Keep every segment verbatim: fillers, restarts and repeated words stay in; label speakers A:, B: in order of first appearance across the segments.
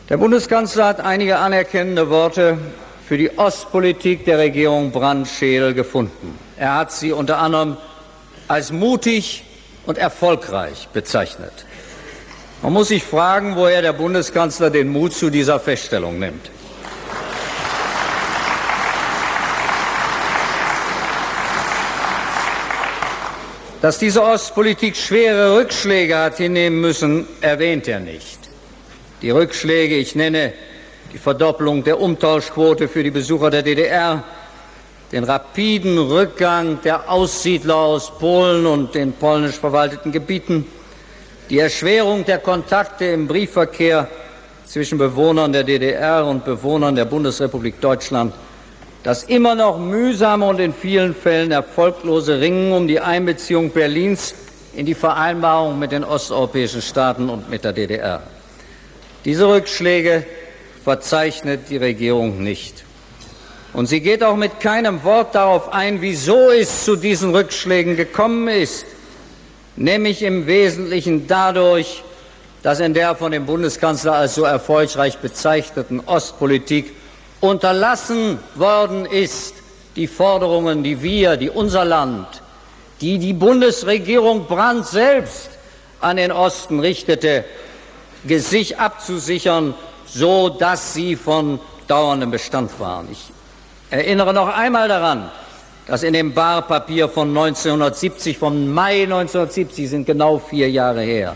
A: Der Bundeskanzler hat einige anerkennende Worte für die Ostpolitik der Regierung Brandt-Scheel gefunden. Er hat sie unter anderem als mutig und erfolgreich bezeichnet. Man muss sich fragen, woher der Bundeskanzler den Mut zu dieser Feststellung nimmt. Dass diese Ostpolitik schwere Rückschläge hat hinnehmen müssen, erwähnt er nicht. Die Rückschläge, ich nenne die Verdoppelung der Umtauschquote für die Besucher der D D R, den rapiden Rückgang der Aussiedler aus Polen und den polnisch verwalteten Gebieten, die Erschwerung der Kontakte im Briefverkehr zwischen Bewohnern der D D R und Bewohnern der Bundesrepublik Deutschland, das immer noch mühsame und in vielen Fällen erfolglose Ringen um die Einbeziehung Berlins in die Vereinbarung mit den osteuropäischen Staaten und mit der D D R. Diese Rückschläge verzeichnet die Regierung nicht. Und sie geht auch mit keinem Wort darauf ein, wieso es zu diesen Rückschlägen gekommen ist, nämlich im Wesentlichen dadurch, dass in der von dem Bundeskanzler als so erfolgreich bezeichneten Ostpolitik unterlassen worden ist, die Forderungen, die wir, die unser Land, die die Bundesregierung Brandt selbst an den Osten richtete, sich abzusichern, so dass sie von dauerndem Bestand waren. Ich erinnere noch einmal daran, dass in dem Bahr-Papier von neunzehnhundertsiebzig, vom Mai neunzehnhundertsiebzig, sind genau vier Jahre her,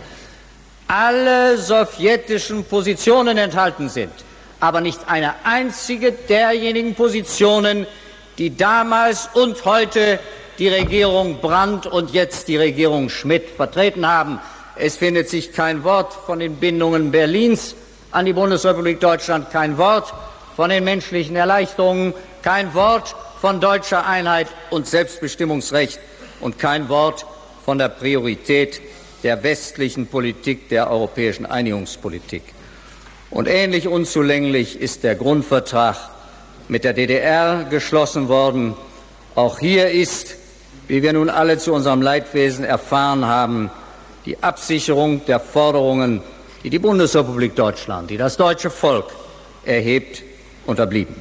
A: alle sowjetischen Positionen enthalten sind, aber nicht eine einzige derjenigen Positionen, die damals und heute die Regierung Brandt und jetzt die Regierung Schmidt vertreten haben. Es findet sich kein Wort von den Bindungen Berlins an die Bundesrepublik Deutschland, kein Wort von den menschlichen Erleichterungen, kein Wort von deutscher Einheit und Selbstbestimmungsrecht und kein Wort von der Priorität der westlichen Politik, der europäischen Einigungspolitik. Und ähnlich unzulänglich ist der Grundvertrag mit der D D R geschlossen worden. Auch hier ist, wie wir nun alle zu unserem Leidwesen erfahren haben, die Absicherung der Forderungen, die die Bundesrepublik Deutschland, die das deutsche Volk erhebt, unterblieben.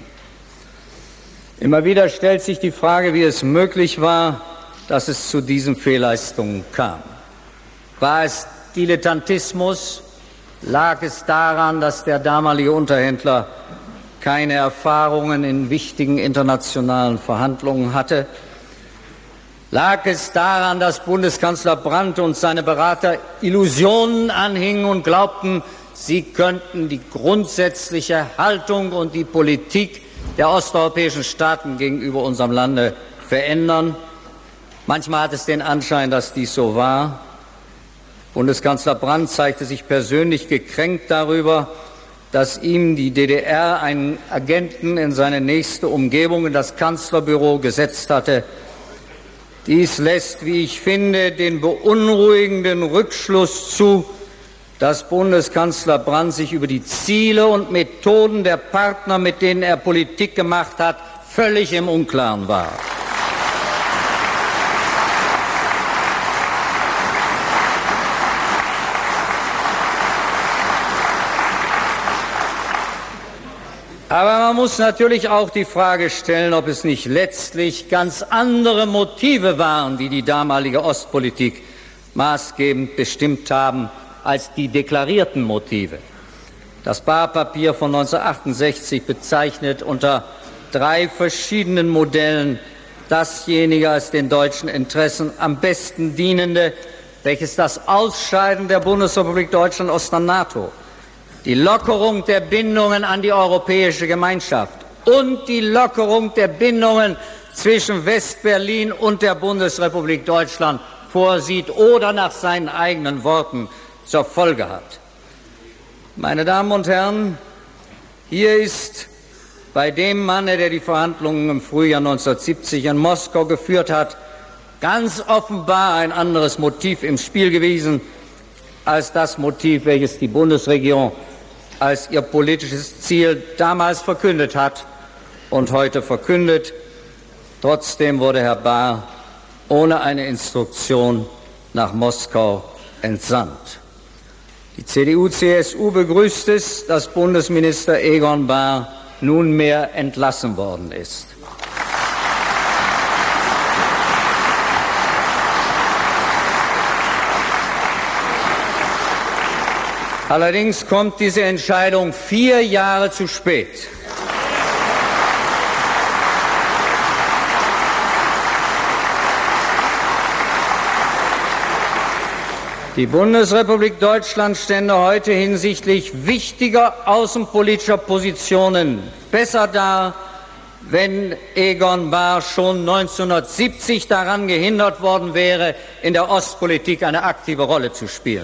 A: Immer wieder stellt sich die Frage, wie es möglich war, dass es zu diesen Fehlleistungen kam. War es Dilettantismus? Lag es daran, dass der damalige Unterhändler keine Erfahrungen in wichtigen internationalen Verhandlungen hatte? Lag es daran, dass Bundeskanzler Brandt und seine Berater Illusionen anhingen und glaubten, sie könnten die grundsätzliche Haltung und die Politik der osteuropäischen Staaten gegenüber unserem Lande verändern? Manchmal hat es den Anschein, dass dies so war. Bundeskanzler Brandt zeigte sich persönlich gekränkt darüber, dass ihm die D D R einen Agenten in seine nächste Umgebung, in das Kanzlerbüro, gesetzt hatte. Dies lässt, wie ich finde, den beunruhigenden Rückschluss zu, dass Bundeskanzler Brandt sich über die Ziele und Methoden der Partner, mit denen er Politik gemacht hat, völlig im Unklaren war. Aber man muss natürlich auch die Frage stellen, ob es nicht letztlich ganz andere Motive waren, die die damalige Ostpolitik maßgebend bestimmt haben, als die deklarierten Motive. Das Bahr-Papier von neunzehnhundertachtundsechzig bezeichnet unter drei verschiedenen Modellen dasjenige als den deutschen Interessen am besten dienende, welches das Ausscheiden der Bundesrepublik Deutschland aus der NATO, die Lockerung der Bindungen an die Europäische Gemeinschaft und die Lockerung der Bindungen zwischen Westberlin und der Bundesrepublik Deutschland vorsieht oder nach seinen eigenen Worten zur Folge hat. Meine Damen und Herren, hier ist bei dem Manne, der die Verhandlungen im Frühjahr neunzehnhundertsiebzig in Moskau geführt hat, ganz offenbar ein anderes Motiv im Spiel gewesen als das Motiv, welches die Bundesregierung als ihr politisches Ziel damals verkündet hat und heute verkündet. Trotzdem wurde Herr Bahr ohne eine Instruktion nach Moskau entsandt. Die C D U C S U begrüßt es, dass Bundesminister Egon Bahr nunmehr entlassen worden ist. Allerdings kommt diese Entscheidung vier Jahre zu spät. Die Bundesrepublik Deutschland stände heute hinsichtlich wichtiger außenpolitischer Positionen besser da, wenn Egon Bahr schon neunzehnhundertsiebzig daran gehindert worden wäre, in der Ostpolitik eine aktive Rolle zu spielen.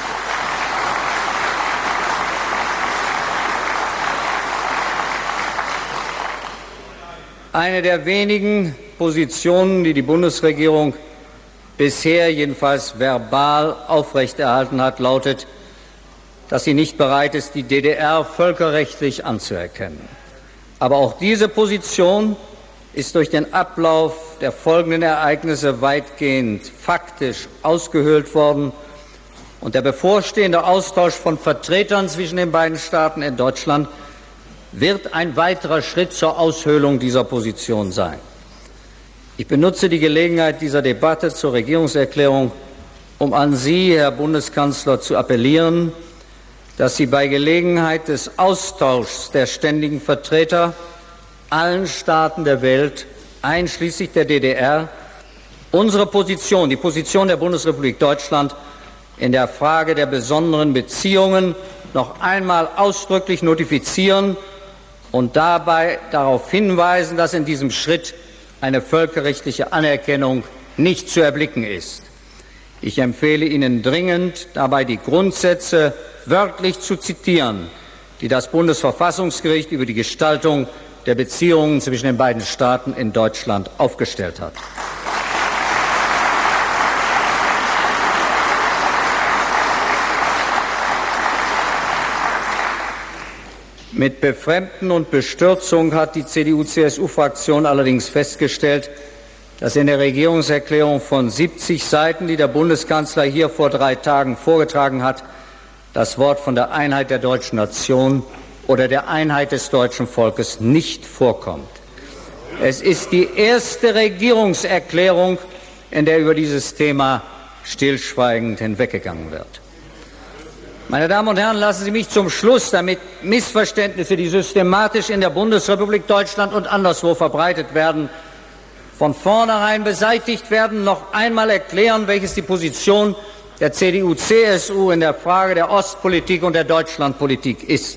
A: Eine der wenigen Positionen, die die Bundesregierung bisher jedenfalls verbal aufrechterhalten hat, lautet, dass sie nicht bereit ist, die D D R völkerrechtlich anzuerkennen. Aber auch diese Position ist durch den Ablauf der folgenden Ereignisse weitgehend faktisch ausgehöhlt worden, und der bevorstehende Austausch von Vertretern zwischen den beiden Staaten in Deutschland wird ein weiterer Schritt zur Aushöhlung dieser Position sein. Ich benutze die Gelegenheit dieser Debatte zur Regierungserklärung, um an Sie, Herr Bundeskanzler, zu appellieren, dass Sie bei Gelegenheit des Austauschs der ständigen Vertreter allen Staaten der Welt, einschließlich der D D R, unsere Position, die Position der Bundesrepublik Deutschland in der Frage der besonderen Beziehungen noch einmal ausdrücklich notifizieren und dabei darauf hinweisen, dass in diesem Schritt eine völkerrechtliche Anerkennung nicht zu erblicken ist. Ich empfehle Ihnen dringend, dabei die Grundsätze wörtlich zu zitieren, die das Bundesverfassungsgericht über die Gestaltung der Beziehungen zwischen den beiden Staaten in Deutschland aufgestellt hat. Mit Befremden und Bestürzung hat die C D U C S U-Fraktion allerdings festgestellt, dass in der Regierungserklärung von siebzig Seiten, die der Bundeskanzler hier vor drei Tagen vorgetragen hat, das Wort von der Einheit der deutschen Nation oder der Einheit des deutschen Volkes nicht vorkommt. Es ist die erste Regierungserklärung, in der über dieses Thema stillschweigend hinweggegangen wird. Meine Damen und Herren, lassen Sie mich zum Schluss, damit Missverständnisse, die systematisch in der Bundesrepublik Deutschland und anderswo verbreitet werden, von vornherein beseitigt werden, noch einmal erklären, welches die Position der C D U C S U in der Frage der Ostpolitik und der Deutschlandpolitik ist.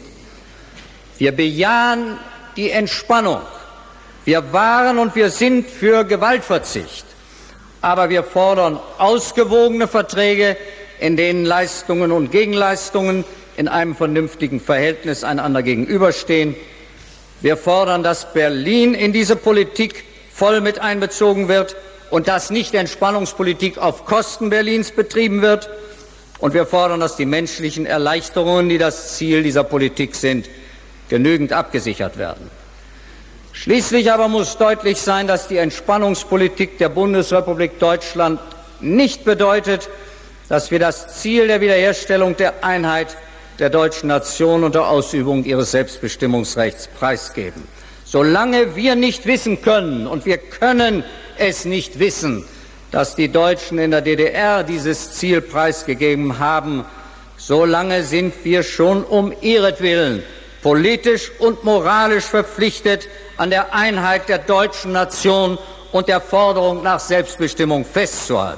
A: Wir bejahen die Entspannung. Wir waren und wir sind für Gewaltverzicht. Aber wir fordern ausgewogene Verträge, in denen Leistungen und Gegenleistungen in einem vernünftigen Verhältnis einander gegenüberstehen. Wir fordern, dass Berlin in diese Politik voll mit einbezogen wird und dass nicht Entspannungspolitik auf Kosten Berlins betrieben wird. Und wir fordern, dass die menschlichen Erleichterungen, die das Ziel dieser Politik sind, genügend abgesichert werden. Schließlich aber muss deutlich sein, dass die Entspannungspolitik der Bundesrepublik Deutschland nicht bedeutet, dass wir das Ziel der Wiederherstellung der Einheit der deutschen Nation unter Ausübung ihres Selbstbestimmungsrechts preisgeben. Solange wir nicht wissen können, und wir können es nicht wissen, dass die Deutschen in der D D R dieses Ziel preisgegeben haben, solange sind wir schon um ihretwillen politisch und moralisch verpflichtet, an der Einheit der deutschen Nation und der Forderung nach Selbstbestimmung festzuhalten.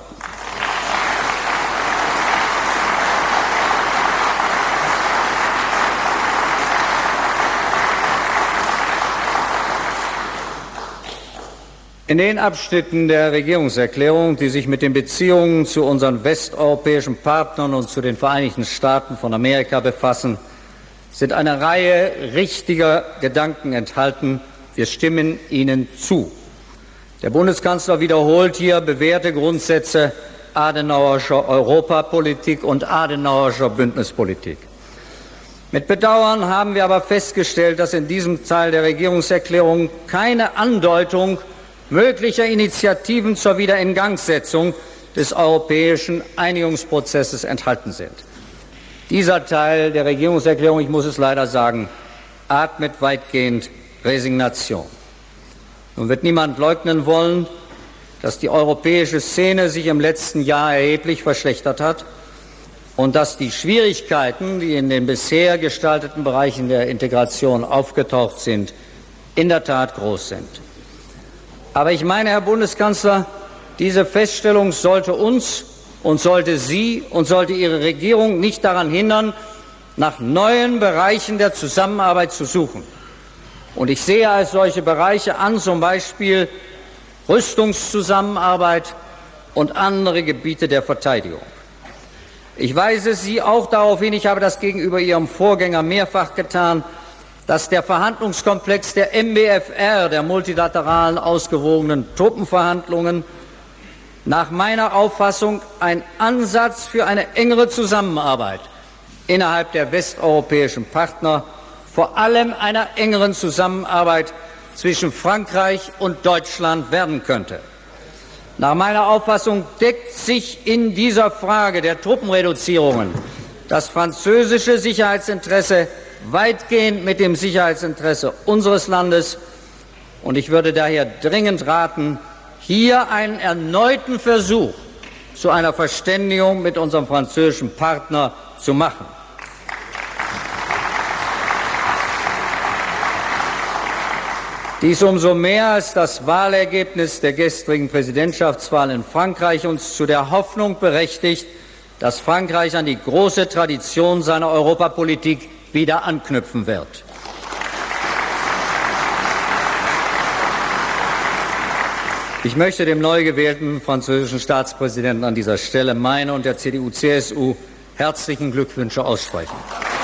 A: In den Abschnitten der Regierungserklärung, die sich mit den Beziehungen zu unseren westeuropäischen Partnern und zu den Vereinigten Staaten von Amerika befassen, sind eine Reihe richtiger Gedanken enthalten. Wir stimmen ihnen zu. Der Bundeskanzler wiederholt hier bewährte Grundsätze Adenauerscher Europapolitik und Adenauerscher Bündnispolitik. Mit Bedauern haben wir aber festgestellt, dass in diesem Teil der Regierungserklärung keine Andeutung möglicher Initiativen zur Wiederingangsetzung des europäischen Einigungsprozesses enthalten sind. Dieser Teil der Regierungserklärung, ich muss es leider sagen, atmet weitgehend Resignation. Nun wird niemand leugnen wollen, dass die europäische Szene sich im letzten Jahr erheblich verschlechtert hat und dass die Schwierigkeiten, die in den bisher gestalteten Bereichen der Integration aufgetaucht sind, in der Tat groß sind. Aber ich meine, Herr Bundeskanzler, diese Feststellung sollte uns und sollte Sie und sollte Ihre Regierung nicht daran hindern, nach neuen Bereichen der Zusammenarbeit zu suchen. Und ich sehe als solche Bereiche an, zum Beispiel Rüstungszusammenarbeit und andere Gebiete der Verteidigung. Ich weise Sie auch darauf hin, ich habe das gegenüber Ihrem Vorgänger mehrfach getan, dass der Verhandlungskomplex der M B F R, der multilateralen ausgewogenen Truppenverhandlungen, nach meiner Auffassung ein Ansatz für eine engere Zusammenarbeit innerhalb der westeuropäischen Partner, vor allem einer engeren Zusammenarbeit zwischen Frankreich und Deutschland werden könnte. Nach meiner Auffassung deckt sich in dieser Frage der Truppenreduzierungen das französische Sicherheitsinteresse weitgehend mit dem Sicherheitsinteresse unseres Landes, und ich würde daher dringend raten, hier einen erneuten Versuch zu einer Verständigung mit unserem französischen Partner zu machen. Dies umso mehr, als das Wahlergebnis der gestrigen Präsidentschaftswahl in Frankreich uns zu der Hoffnung berechtigt, dass Frankreich an die große Tradition seiner Europapolitik wieder anknüpfen wird. Ich möchte dem neu gewählten französischen Staatspräsidenten an dieser Stelle meine und der C D U C S U herzlichen Glückwünsche aussprechen.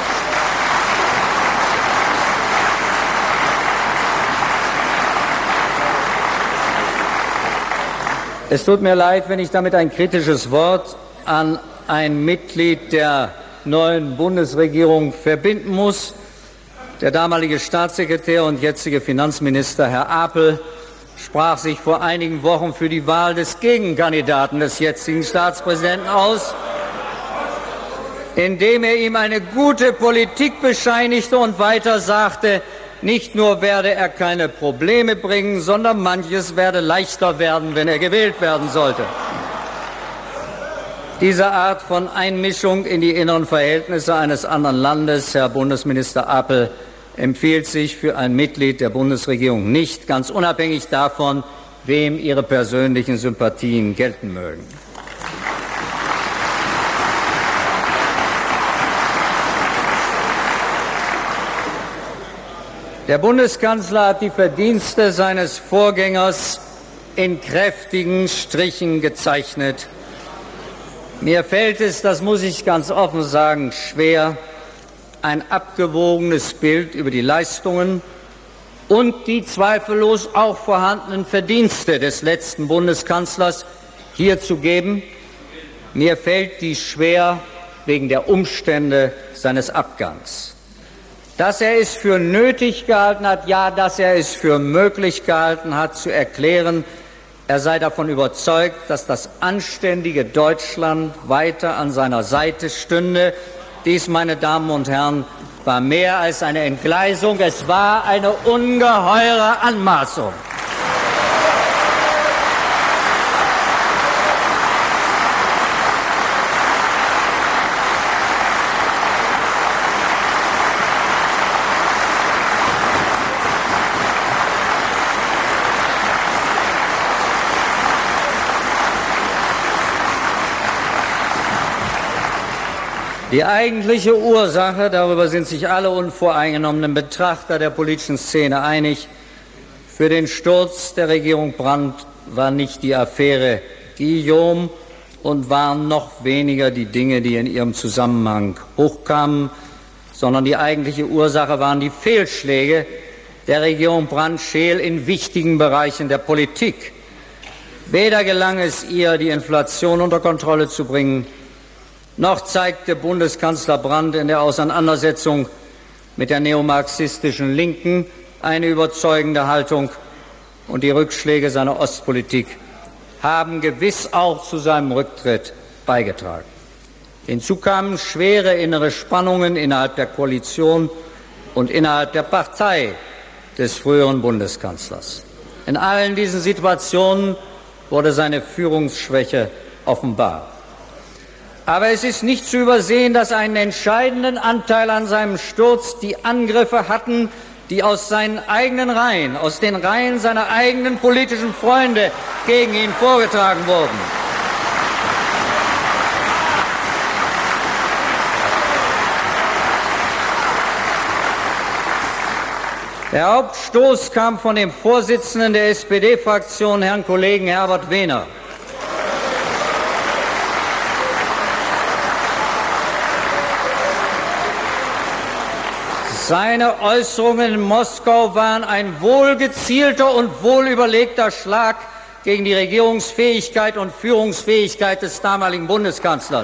A: Es tut mir leid, wenn ich damit ein kritisches Wort an ein Mitglied der neuen Bundesregierung verbinden muss. Der damalige Staatssekretär und jetzige Finanzminister Herr Apel sprach sich vor einigen Wochen für die Wahl des Gegenkandidaten des jetzigen Staatspräsidenten aus, indem er ihm eine gute Politik bescheinigte und weiter sagte, nicht nur werde er keine Probleme bringen, sondern manches werde leichter werden, wenn er gewählt werden sollte. Diese Art von Einmischung in die inneren Verhältnisse eines anderen Landes, Herr Bundesminister Apel, empfiehlt sich für ein Mitglied der Bundesregierung nicht, ganz unabhängig davon, wem Ihre persönlichen Sympathien gelten mögen. Der Bundeskanzler hat die Verdienste seines Vorgängers in kräftigen Strichen gezeichnet. Mir fällt es, das muss ich ganz offen sagen, schwer, ein abgewogenes Bild über die Leistungen und die zweifellos auch vorhandenen Verdienste des letzten Bundeskanzlers hier zu geben. Mir fällt dies schwer wegen der Umstände seines Abgangs. Dass er es für nötig gehalten hat, ja, dass er es für möglich gehalten hat, zu erklären, er sei davon überzeugt, dass das anständige Deutschland weiter an seiner Seite stünde. Dies, meine Damen und Herren, war mehr als eine Entgleisung, es war eine ungeheure Anmaßung. Die eigentliche Ursache, darüber sind sich alle unvoreingenommenen Betrachter der politischen Szene einig, für den Sturz der Regierung Brandt war nicht die Affäre Guillaume und waren noch weniger die Dinge, die in ihrem Zusammenhang hochkamen, sondern die eigentliche Ursache waren die Fehlschläge der Regierung Brandt-Scheel in wichtigen Bereichen der Politik. Weder gelang es ihr, die Inflation unter Kontrolle zu bringen, noch zeigte Bundeskanzler Brandt in der Auseinandersetzung mit der neomarxistischen Linken eine überzeugende Haltung, und die Rückschläge seiner Ostpolitik haben gewiss auch zu seinem Rücktritt beigetragen. Hinzu kamen schwere innere Spannungen innerhalb der Koalition und innerhalb der Partei des früheren Bundeskanzlers. In allen diesen Situationen wurde seine Führungsschwäche offenbar. Aber es ist nicht zu übersehen, dass einen entscheidenden Anteil an seinem Sturz die Angriffe hatten, die aus seinen eigenen Reihen, aus den Reihen seiner eigenen politischen Freunde gegen ihn vorgetragen wurden. Der Hauptstoß kam von dem Vorsitzenden der S P D-Fraktion, Herrn Kollegen Herbert Wehner. Seine Äußerungen in Moskau waren ein wohlgezielter und wohlüberlegter Schlag gegen die Regierungsfähigkeit und Führungsfähigkeit des damaligen Bundeskanzlers.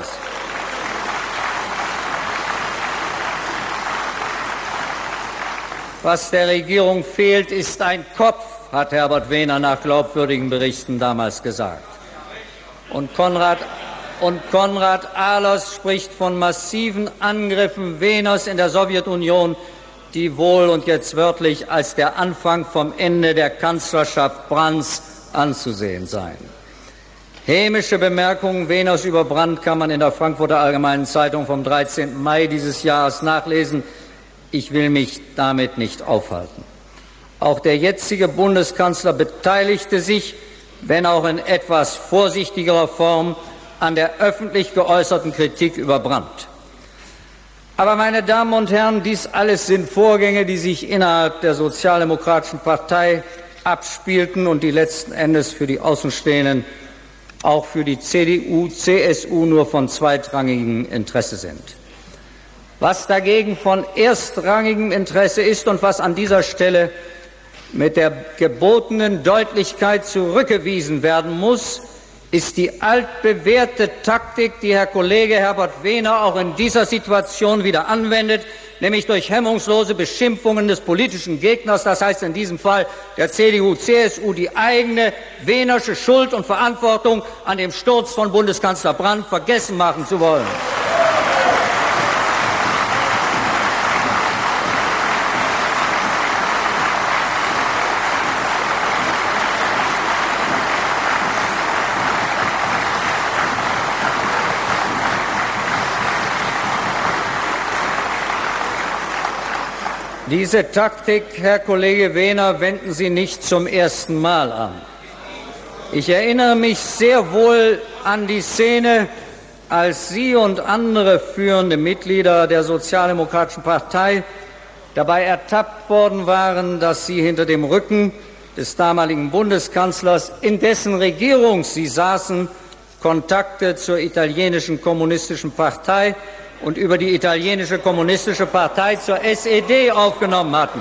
A: Was der Regierung fehlt, ist ein Kopf, hat Herbert Wehner nach glaubwürdigen Berichten damals gesagt. Und Konrad, und Konrad Ahlers spricht von massiven Angriffen Wehners in der Sowjetunion, die wohl und jetzt wörtlich als der Anfang vom Ende der Kanzlerschaft Brandts anzusehen seien. Hämische Bemerkungen Wehners über Brandt kann man in der Frankfurter Allgemeinen Zeitung vom dreizehnten Mai dieses Jahres nachlesen. Ich will mich damit nicht aufhalten. Auch der jetzige Bundeskanzler beteiligte sich, wenn auch in etwas vorsichtigerer Form, an der öffentlich geäußerten Kritik über Brandt. Aber, meine Damen und Herren, dies alles sind Vorgänge, die sich innerhalb der Sozialdemokratischen Partei abspielten und die letzten Endes für die Außenstehenden, auch für die C D U, C S U, nur von zweitrangigem Interesse sind. Was dagegen von erstrangigem Interesse ist und was an dieser Stelle mit der gebotenen Deutlichkeit zurückgewiesen werden muss, ist die altbewährte Taktik, die Herr Kollege Herbert Wehner auch in dieser Situation wieder anwendet, nämlich durch hemmungslose Beschimpfungen des politischen Gegners, das heißt in diesem Fall der C D U, C S U, die eigene Wehnersche Schuld und Verantwortung an dem Sturz von Bundeskanzler Brandt vergessen machen zu wollen. Diese Taktik, Herr Kollege Wehner, wenden Sie nicht zum ersten Mal an. Ich erinnere mich sehr wohl an die Szene, als Sie und andere führende Mitglieder der Sozialdemokratischen Partei dabei ertappt worden waren, dass Sie hinter dem Rücken des damaligen Bundeskanzlers, in dessen Regierung Sie saßen, Kontakte zur italienischen kommunistischen Partei und über die italienische kommunistische Partei zur S E D aufgenommen hatten.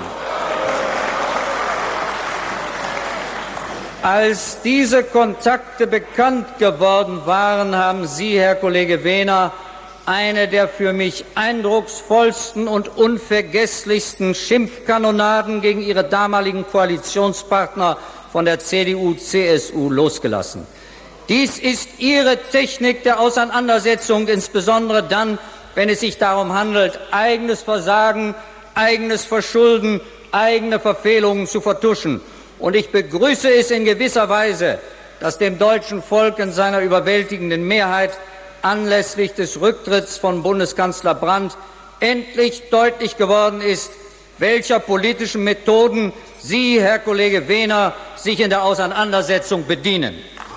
A: Als diese Kontakte bekannt geworden waren, haben Sie, Herr Kollege Wehner, eine der für mich eindrucksvollsten und unvergesslichsten Schimpfkanonaden gegen Ihre damaligen Koalitionspartner von der C D U, C S U losgelassen. Dies ist Ihre Technik der Auseinandersetzung, insbesondere dann, wenn es sich darum handelt, eigenes Versagen, eigenes Verschulden, eigene Verfehlungen zu vertuschen. Und ich begrüße es in gewisser Weise, dass dem deutschen Volk in seiner überwältigenden Mehrheit anlässlich des Rücktritts von Bundeskanzler Brandt endlich deutlich geworden ist, welcher politischen Methoden Sie, Herr Kollege Wehner, sich in der Auseinandersetzung bedienen.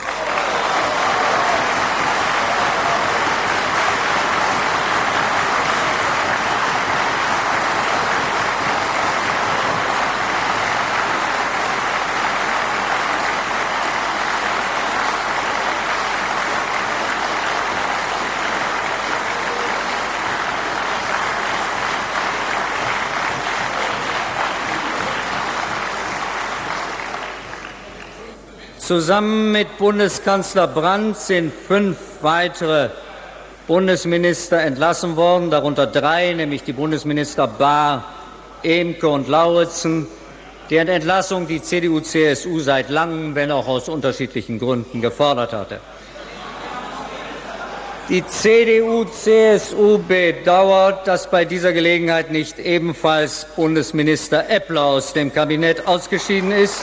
A: Zusammen mit Bundeskanzler Brandt sind fünf weitere Bundesminister entlassen worden, darunter drei, nämlich die Bundesminister Bahr, Ehmke und Lauridsen, deren Entlassung die C D U, C S U seit langem, wenn auch aus unterschiedlichen Gründen, gefordert hatte. Die C D U C S U bedauert, dass bei dieser Gelegenheit nicht ebenfalls Bundesminister Eppler aus dem Kabinett ausgeschieden ist.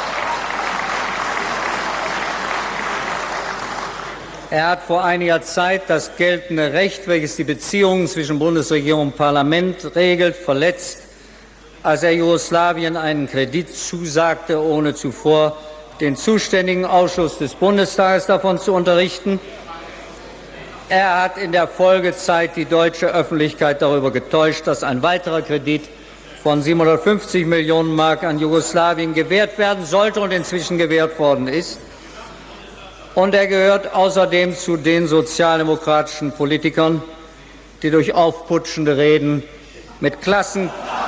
A: Er hat vor einiger Zeit das geltende Recht, welches die Beziehungen zwischen Bundesregierung und Parlament regelt, verletzt, als er Jugoslawien einen Kredit zusagte, ohne zuvor den zuständigen Ausschuss des Bundestages davon zu unterrichten. Er hat in der Folgezeit die deutsche Öffentlichkeit darüber getäuscht, dass ein weiterer Kredit von siebenhundertfünfzig Millionen Mark an Jugoslawien gewährt werden sollte und inzwischen gewährt worden ist. Und er gehört außerdem zu den sozialdemokratischen Politikern, die durch aufputschende Reden mit, Klassen,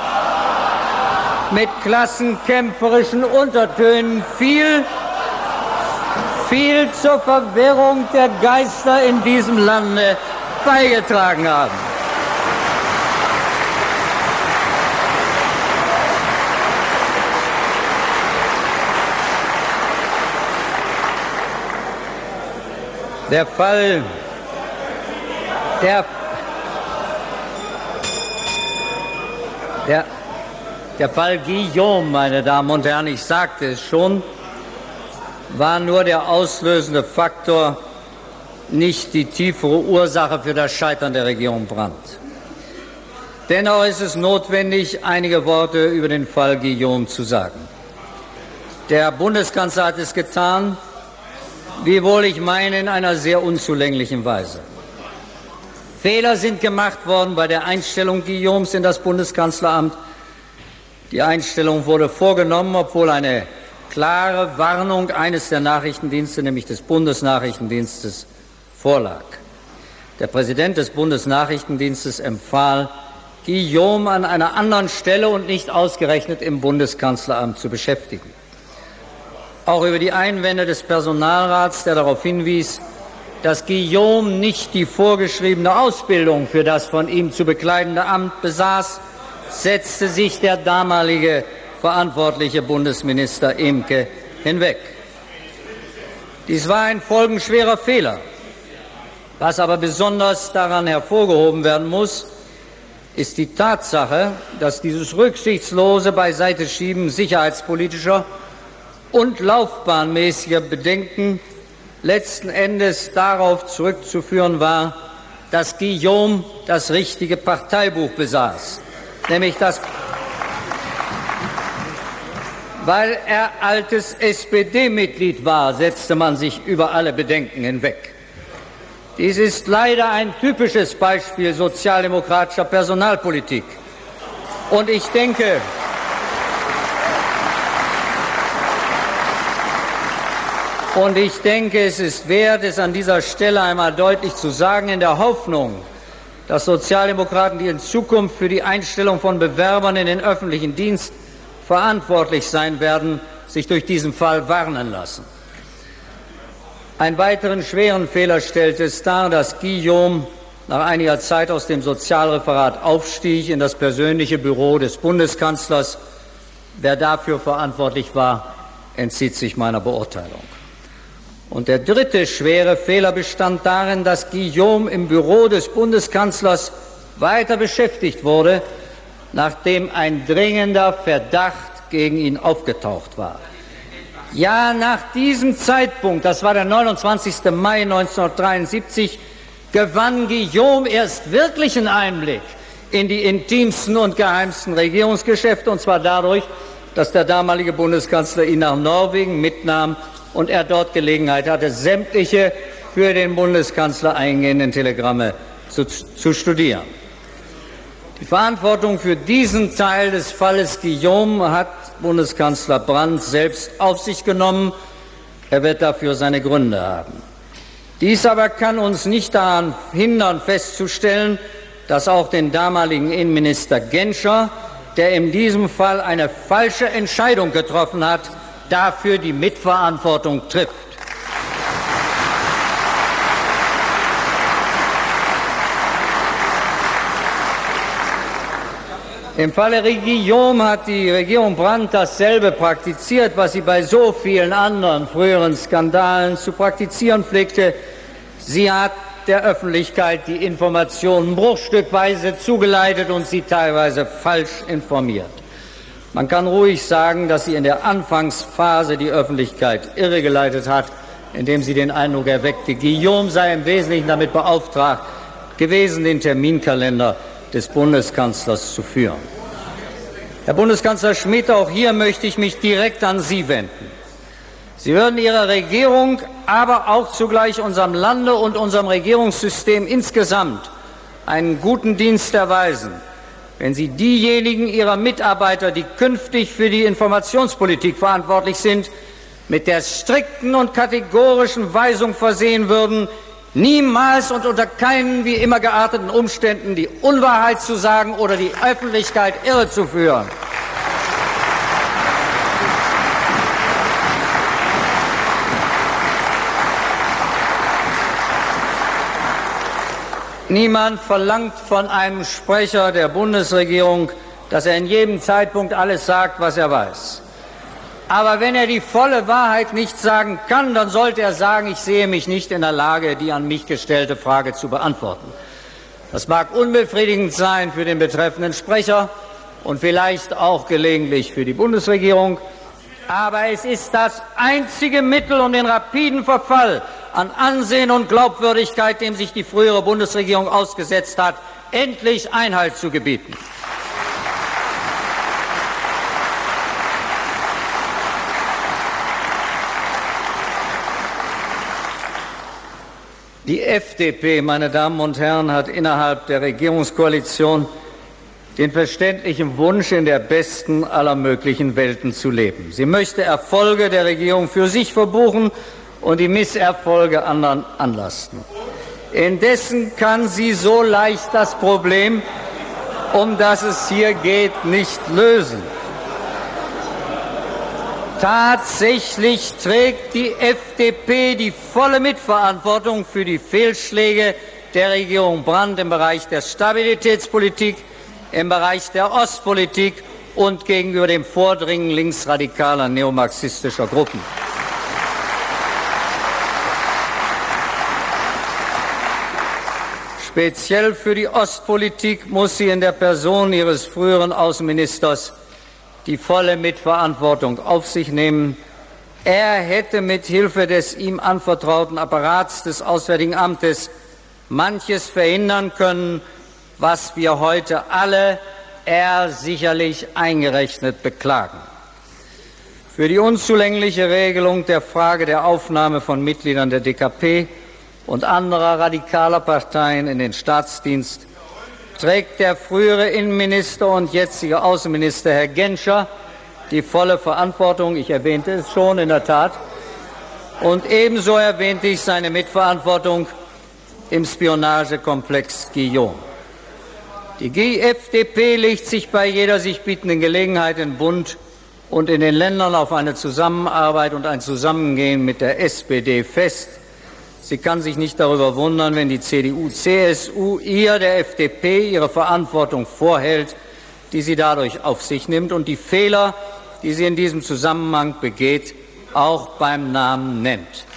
A: mit klassenkämpferischen Untertönen viel, viel zur Verwirrung der Geister in diesem Lande beigetragen haben. Der Fall, der, der, der Fall Guillaume, meine Damen und Herren, ich sagte es schon, war nur der auslösende Faktor, nicht die tiefere Ursache für das Scheitern der Regierung Brandt. Dennoch ist es notwendig, einige Worte über den Fall Guillaume zu sagen. Der Bundeskanzler hat es getan, wiewohl ich meine, in einer sehr unzulänglichen Weise. Fehler sind gemacht worden bei der Einstellung Guillaumes in das Bundeskanzleramt. Die Einstellung wurde vorgenommen, obwohl eine klare Warnung eines der Nachrichtendienste, nämlich des Bundesnachrichtendienstes, vorlag. Der Präsident des Bundesnachrichtendienstes empfahl, Guillaume an einer anderen Stelle und nicht ausgerechnet im Bundeskanzleramt zu beschäftigen. Auch über die Einwände des Personalrats, der darauf hinwies, dass Guillaume nicht die vorgeschriebene Ausbildung für das von ihm zu bekleidende Amt besaß, setzte sich der damalige verantwortliche Bundesminister Emke hinweg. Dies war ein folgenschwerer Fehler. Was aber besonders daran hervorgehoben werden muss, ist die Tatsache, dass dieses rücksichtslose Beiseiteschieben sicherheitspolitischer und laufbahnmäßiger Bedenken letzten Endes darauf zurückzuführen war, dass Guillaume das richtige Parteibuch besaß, nämlich das, weil er altes S P D-Mitglied war, setzte man sich über alle Bedenken hinweg. Dies ist leider ein typisches Beispiel sozialdemokratischer Personalpolitik. Und ich denke, Und ich denke, es ist wert, es an dieser Stelle einmal deutlich zu sagen, in der Hoffnung, dass Sozialdemokraten, die in Zukunft für die Einstellung von Bewerbern in den öffentlichen Dienst verantwortlich sein werden, sich durch diesen Fall warnen lassen. Einen weiteren schweren Fehler stellte es dar, dass Guillaume nach einiger Zeit aus dem Sozialreferat aufstieg in das persönliche Büro des Bundeskanzlers. Wer dafür verantwortlich war, entzieht sich meiner Beurteilung. Und der dritte schwere Fehler bestand darin, dass Guillaume im Büro des Bundeskanzlers weiter beschäftigt wurde, nachdem ein dringender Verdacht gegen ihn aufgetaucht war. Ja, nach diesem Zeitpunkt, das war der neunundzwanzigste Mai neunzehnhundertdreiundsiebzig, gewann Guillaume erst wirklichen Einblick in die intimsten und geheimsten Regierungsgeschäfte, und zwar dadurch, dass der damalige Bundeskanzler ihn nach Norwegen mitnahm und er dort Gelegenheit hatte, sämtliche für den Bundeskanzler eingehenden Telegramme zu, zu studieren. Die Verantwortung für diesen Teil des Falles Guillaume hat Bundeskanzler Brandt selbst auf sich genommen. Er wird dafür seine Gründe haben. Dies aber kann uns nicht daran hindern, festzustellen, dass auch den damaligen Innenminister Genscher, der in diesem Fall eine falsche Entscheidung getroffen hat, dafür die Mitverantwortung trifft. Im Falle Guillaume hat die Regierung Brandt dasselbe praktiziert, was sie bei so vielen anderen früheren Skandalen zu praktizieren pflegte. Sie hat der Öffentlichkeit die Informationen bruchstückweise zugeleitet und sie teilweise falsch informiert. Man kann ruhig sagen, dass sie in der Anfangsphase die Öffentlichkeit irregeleitet hat, indem sie den Eindruck erweckte, Guillaume sei im Wesentlichen damit beauftragt gewesen, den Terminkalender des Bundeskanzlers zu führen. Herr Bundeskanzler Schmidt, auch hier möchte ich mich direkt an Sie wenden. Sie würden Ihrer Regierung, aber auch zugleich unserem Lande und unserem Regierungssystem insgesamt einen guten Dienst erweisen, wenn Sie diejenigen Ihrer Mitarbeiter, die künftig für die Informationspolitik verantwortlich sind, mit der strikten und kategorischen Weisung versehen würden, niemals und unter keinen wie immer gearteten Umständen die Unwahrheit zu sagen oder die Öffentlichkeit irrezuführen. Niemand verlangt von einem Sprecher der Bundesregierung, dass er in jedem Zeitpunkt alles sagt, was er weiß. Aber wenn er die volle Wahrheit nicht sagen kann, dann sollte er sagen, ich sehe mich nicht in der Lage, die an mich gestellte Frage zu beantworten. Das mag unbefriedigend sein für den betreffenden Sprecher und vielleicht auch gelegentlich für die Bundesregierung, aber es ist das einzige Mittel, um den rapiden Verfall an Ansehen und Glaubwürdigkeit, dem sich die frühere Bundesregierung ausgesetzt hat, endlich Einhalt zu gebieten. Die F D P, meine Damen und Herren, hat innerhalb der Regierungskoalition den verständlichen Wunsch, in der besten aller möglichen Welten zu leben. Sie möchte Erfolge der Regierung für sich verbuchen und die Misserfolge anderen anlasten. Indessen kann sie so leicht das Problem, um das es hier geht, nicht lösen. Tatsächlich trägt die F D P die volle Mitverantwortung für die Fehlschläge der Regierung Brandt im Bereich der Stabilitätspolitik, im Bereich der Ostpolitik und gegenüber dem Vordringen linksradikaler neomarxistischer Gruppen. Speziell für die Ostpolitik muss sie in der Person ihres früheren Außenministers die volle Mitverantwortung auf sich nehmen. Er hätte mit Hilfe des ihm anvertrauten Apparats des Auswärtigen Amtes manches verhindern können, was wir heute alle, er sicherlich eingerechnet, beklagen. Für die unzulängliche Regelung der Frage der Aufnahme von Mitgliedern der D K P und anderer radikaler Parteien in den Staatsdienst trägt der frühere Innenminister und jetzige Außenminister Herr Genscher die volle Verantwortung. Ich erwähnte es schon, in der Tat. Und ebenso erwähnte ich seine Mitverantwortung im Spionagekomplex Guillaume. Die F D P legt sich bei jeder sich bietenden Gelegenheit im Bund und in den Ländern auf eine Zusammenarbeit und ein Zusammengehen mit der S P D fest. Sie kann sich nicht darüber wundern, wenn die C D U C S U ihr, der F D P, ihre Verantwortung vorhält, die sie dadurch auf sich nimmt und die Fehler, die sie in diesem Zusammenhang begeht, auch beim Namen nennt.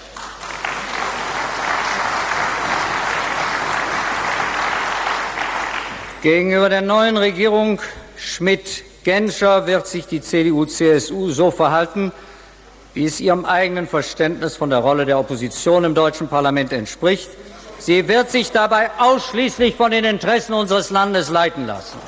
A: Gegenüber der neuen Regierung Schmidt-Genscher wird sich die C D U C S U so verhalten, wie es ihrem eigenen Verständnis von der Rolle der Opposition im deutschen Parlament entspricht. Sie wird sich dabei ausschließlich von den Interessen unseres Landes leiten lassen.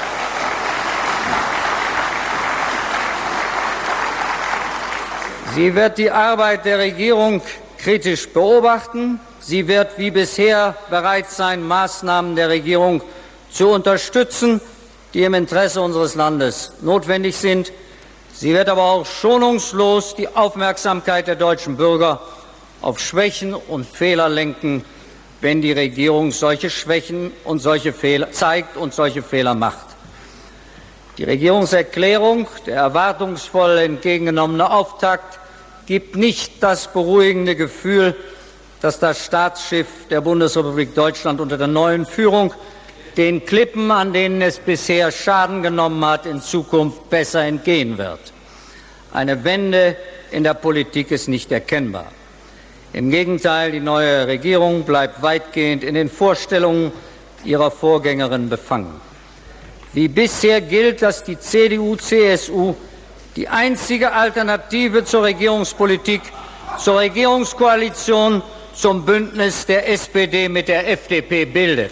A: Sie wird die Arbeit der Regierung kritisch beobachten. Sie wird wie bisher bereit sein, Maßnahmen der Regierung zu unterstützen, die im Interesse unseres Landes notwendig sind. Sie wird aber auch schonungslos die Aufmerksamkeit der deutschen Bürger auf Schwächen und Fehler lenken, wenn die Regierung solche Schwächen und solche Fehler zeigt und solche Fehler macht. Die Regierungserklärung, der erwartungsvoll entgegengenommene Auftakt, gibt nicht das beruhigende Gefühl, dass das Staatsschiff der Bundesrepublik Deutschland unter der neuen Führung den Klippen, an denen es bisher Schaden genommen hat, in Zukunft besser entgehen wird. Eine Wende in der Politik ist nicht erkennbar. Im Gegenteil, die neue Regierung bleibt weitgehend in den Vorstellungen ihrer Vorgängerin befangen. Wie bisher gilt, dass die C D U C S U die einzige Alternative zur Regierungspolitik, zur Regierungskoalition, zum Bündnis der S P D mit der F D P bildet.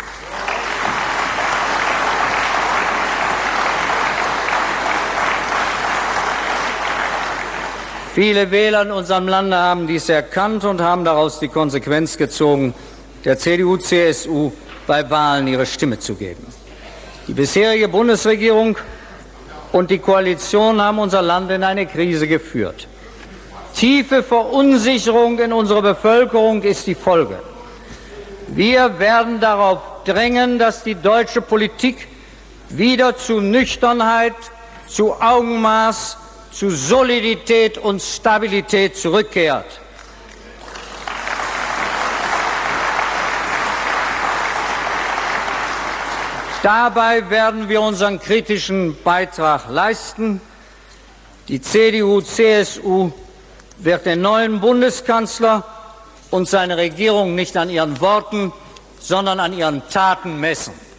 A: Viele Wähler in unserem Lande haben dies erkannt und haben daraus die Konsequenz gezogen, der C D U C S U bei Wahlen ihre Stimme zu geben. Die bisherige Bundesregierung und die Koalition haben unser Land in eine Krise geführt. Tiefe Verunsicherung in unserer Bevölkerung ist die Folge. Wir werden darauf drängen, dass die deutsche Politik wieder zu Nüchternheit, zu Augenmaß, zu Solidität und Stabilität zurückkehrt. Dabei werden wir unseren kritischen Beitrag leisten. Die C D U C S U wird den neuen Bundeskanzler und seine Regierung nicht an ihren Worten, sondern an ihren Taten messen.